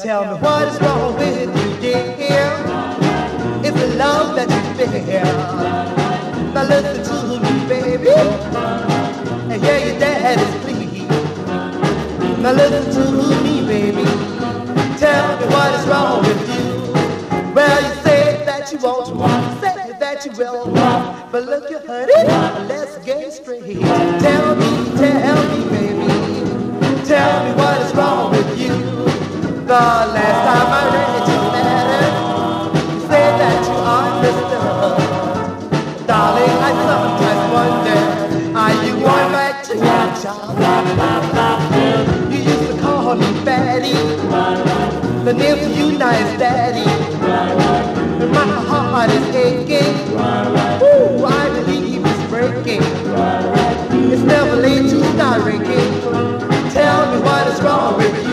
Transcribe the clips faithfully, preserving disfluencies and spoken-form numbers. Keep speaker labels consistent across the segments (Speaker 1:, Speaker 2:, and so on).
Speaker 1: tell me what is wrong with you, dear. It's the love that you feel. Now listen to me, baby, and hear your daddy's plea. Now listen to me, baby. Tell me what is wrong with you. Well, you say that you won't, say that you will, but look, you honey, let's get straight. Tell me, tell me, baby, tell me what is wrong with you. The last time I read your letter, you said that you understood. Darling, I sometimes wonder, are you going back to your job? You used to call me Fatty, the name to you nice daddy. And my heart is aching. Ooh, I believe it's breaking. It's never late to start drinking. Tell me what is wrong with you.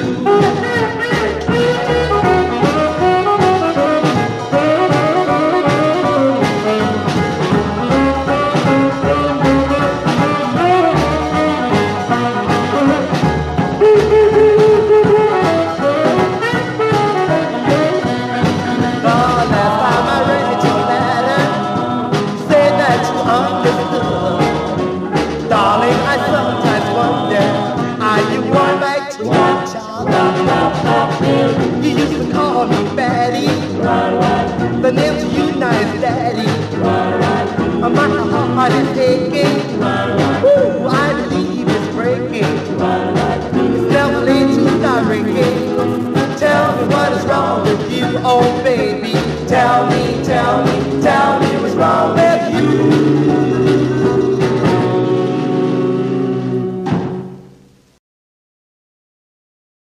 Speaker 1: Darling, I sometimes wonder, are you going back to your job? You used to call me Fatty, the name to you nice daddy. My heart is aching.